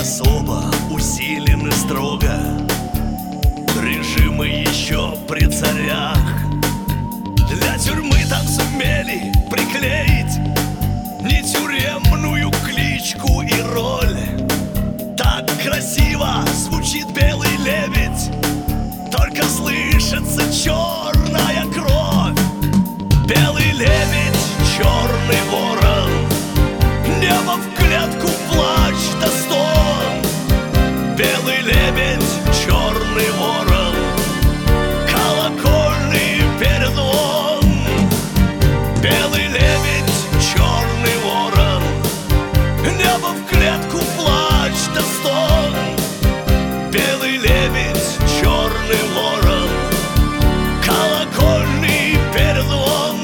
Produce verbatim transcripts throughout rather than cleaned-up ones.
особо усилены строго. Режимы еще при царях. Для тюрьмы там сумели приклеить не тюремную кличку и роль. Так красиво звучит белый лебедь, только слышится черная кровь. Белый лебедь, черный ворон, небо в клетку, плач да стон. Белый лебедь, черный ворон, колокольный перезвон. Белый лебедь, черный ворон, небо в клетку, плач да стон. Белый лебедь, черный ворон, колокольный перезвон.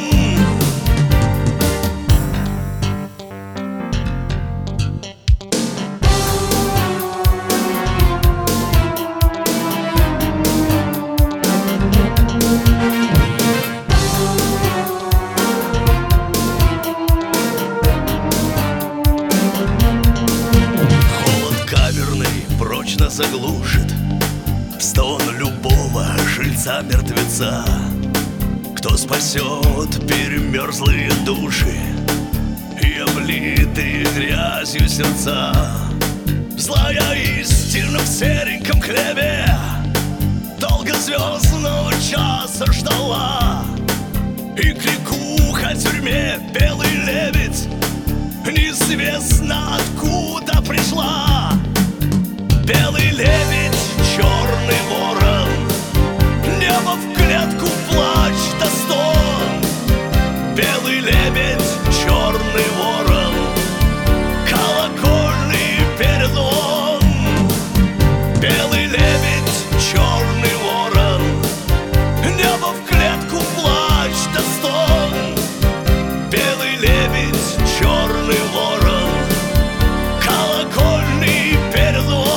Прочно заглушит стон любого жильца-мертвеца. Кто спасет перемерзлые души и облитые грязью сердца? Злая истина в сереньком хлебе долго звездного часа ждала. И кликуха в тюрьме белый лебедь неизвестно откуда пришла. Белый лебедь, черный ворон, небо в клетку, плач да стон. Белый лебедь, черный ворон, колокольный перезвон. Белый лебедь, черный ворон, небо в клетку, плач да стон. Белый лебедь, черный ворон, колокольный перезвон.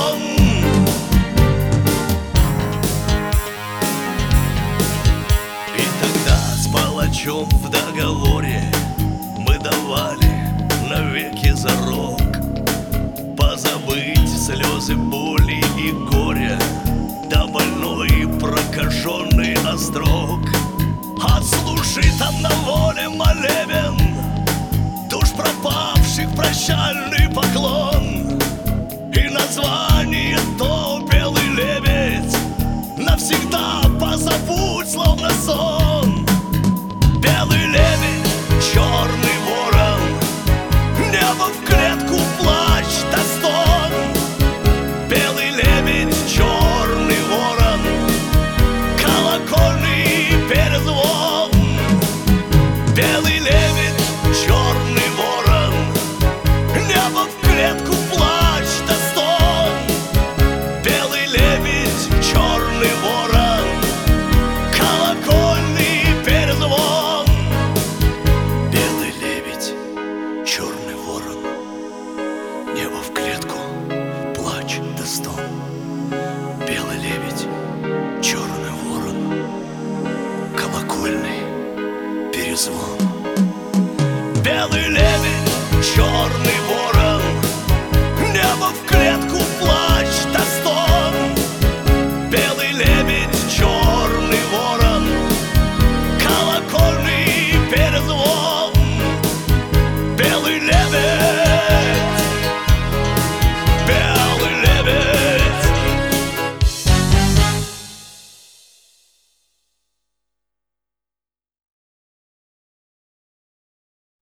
В договоре мы давали навеки зарок позабыть слезы боли и горя, да больной и прокаженный острог. Отслужи там на воле молебен душ пропавших прощальный поклон. И название то белый лебедь навсегда позабудь, словно сон. Белый лебедь, черный ворон, небо в клетку, плач да стон. Белый лебедь, черный ворон, колокольный перезвон. Белый лебедь, черный ворон, небо в клетку, плач да стон. Белый лебедь, черный ворон, колокольный перезвон. Черный ворон, небо в клетку,